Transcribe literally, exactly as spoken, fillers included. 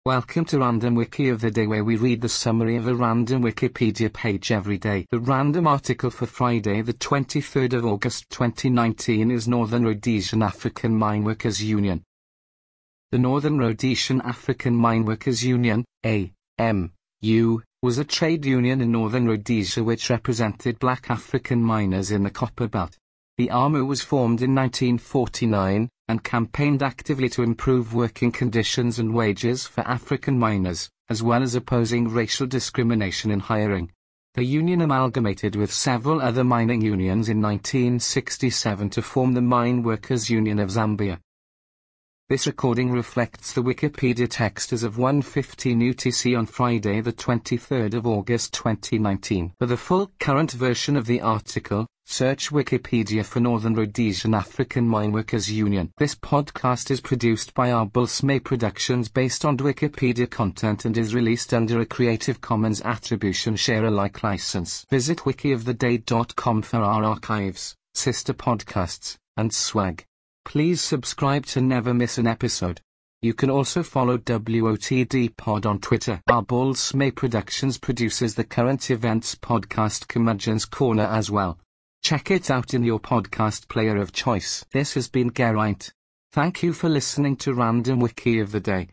Welcome to Random Wiki of the Day, where we read the summary of a random Wikipedia page every day. The random article for Friday the twenty-third of August twenty nineteen is Northern Rhodesian African Mineworkers Union. The Northern Rhodesian African Mineworkers Union, A M U, was a trade union in Northern Rhodesia which represented black African miners in the copper belt. The A M U was formed in nineteen forty-nine, and campaigned actively to improve working conditions and wages for African miners, as well as opposing racial discrimination in hiring. The union amalgamated with several other mining unions in nineteen sixty-seven to form the Mine Workers Union of Zambia. This recording reflects the Wikipedia text as of one fifteen U T C on Friday the twenty-third of August twenty nineteen. For the full current version of the article, search Wikipedia for Northern Rhodesian African Mineworkers Union. This podcast is produced by Arbulsmay Productions based on Wikipedia content and is released under a Creative Commons Attribution Share Alike license. Visit wiki of the day dot com for our archives, sister podcasts, and swag. Please subscribe to never miss an episode. You can also follow W O T D Pod on Twitter. Arbulsmay Productions produces the current events podcast Curmudgeon's Corner as well. Check it out in your podcast player of choice. This has been Geraint. Thank you for listening to Random Wiki of the Day.